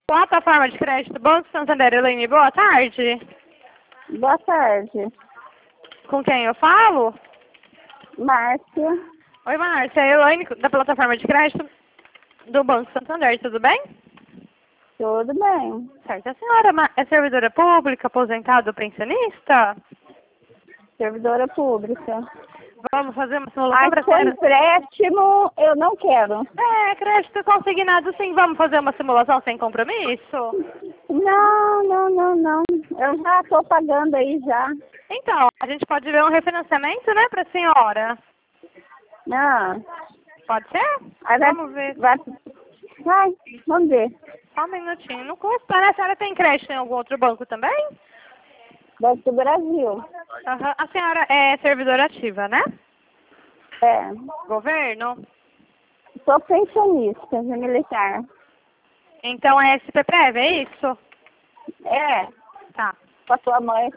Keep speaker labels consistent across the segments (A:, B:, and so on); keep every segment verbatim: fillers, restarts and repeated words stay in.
A: Plataforma de crédito Banco Santander, Elaine, boa tarde.
B: Boa tarde.
A: Com quem eu falo?
B: Márcia.
A: Oi, Márcia, é a Elaine da plataforma de crédito do Banco Santander, tudo bem?
B: Tudo bem.
A: Certo. A senhora é servidora pública, aposentada ou pensionista?
B: Servidora pública.
A: Vamos fazer uma simulação para a
B: Aqui é
A: senhora?
B: empréstimo, eu não quero.
A: É, crédito consignado sim. Vamos fazer uma simulação sem compromisso?
B: Não, não, não, não. Eu já estou pagando aí já.
A: Então, a gente pode ver um refinanciamento, né, para a senhora?
B: Não.
A: Pode ser?
B: Aí vai,
A: Vamos ver.
B: vai, vai, vamos ver.
A: Só um minutinho. Não custa, né? A senhora tem crédito em algum outro banco também?
B: Banco do Brasil.
A: Uhum. A senhora é servidora ativa, né?
B: É.
A: Governo?
B: Sou pensionista de militar.
A: Então é S P Prev, é isso?
B: É.
A: Tá.
B: Com a sua mãe.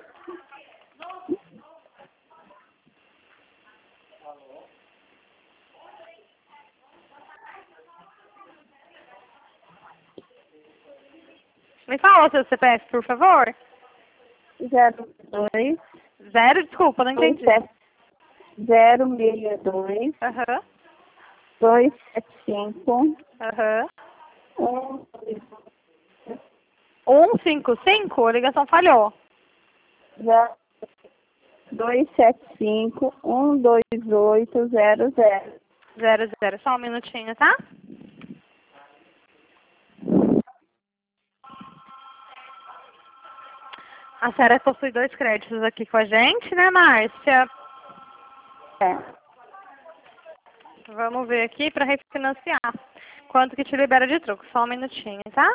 A: Me fala o seu C P F, por favor.
B: Zero dois.
A: Zero, desculpa, não entendi.
B: Zero seis dois.
A: Aham.
B: Dois sete cinco.
A: Aham.
B: Um.
A: um cinco cinco, a ligação falhou.
B: Dois sete cinco um dois oito zero zero.
A: Zero, zero. Só um minutinho, tá? A senhora possui dois créditos aqui com a gente, né, Márcia?
B: É.
A: Vamos ver aqui para refinanciar. Quanto que te libera de truco? Só um minutinho, tá?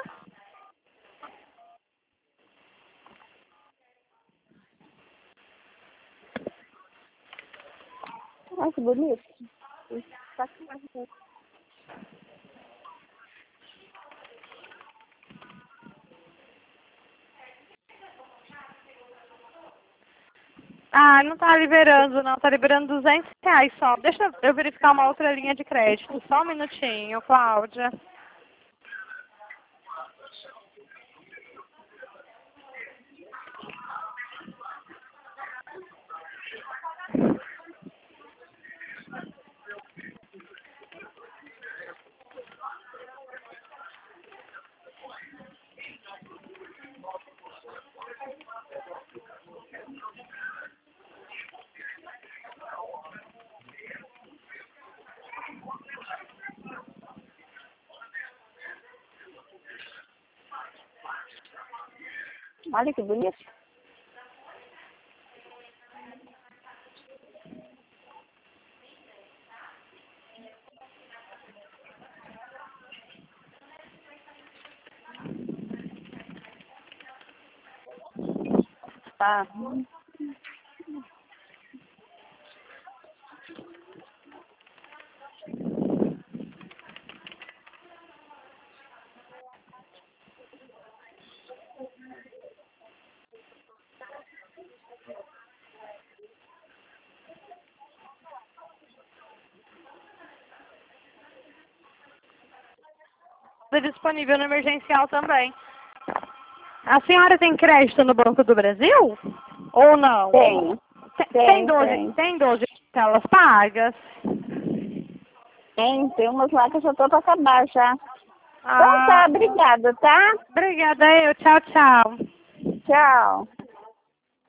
B: Olha que bonito. Tá aqui.
A: Ah, não tá liberando, não. Tá liberando duzentos reais só. Deixa eu verificar uma outra linha de crédito. Só um minutinho, Cláudia.
B: Olha que bonito. Tá.
A: É disponível no emergencial também. A senhora tem crédito no Banco do Brasil? Ou não?
B: Tem.
A: Tem,
B: Tem,
A: tem doze,
B: tem.
A: tem doze telas pagas?
B: Tem, tem umas lá que eu já tô pra acabar já.
A: Ah,
B: Então tá, obrigada, tá?
A: obrigada eu. Tchau, tchau.
B: Tchau.